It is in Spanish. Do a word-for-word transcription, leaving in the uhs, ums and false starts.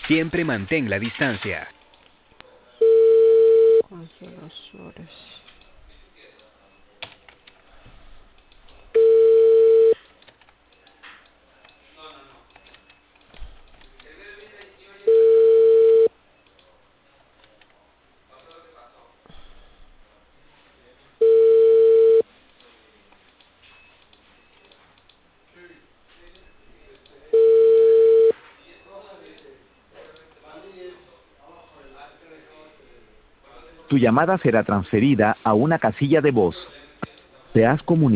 Siempre mantén la distancia. Consuelo Suárez. Tu llamada será transferida a una casilla de voz. Te has comunicado.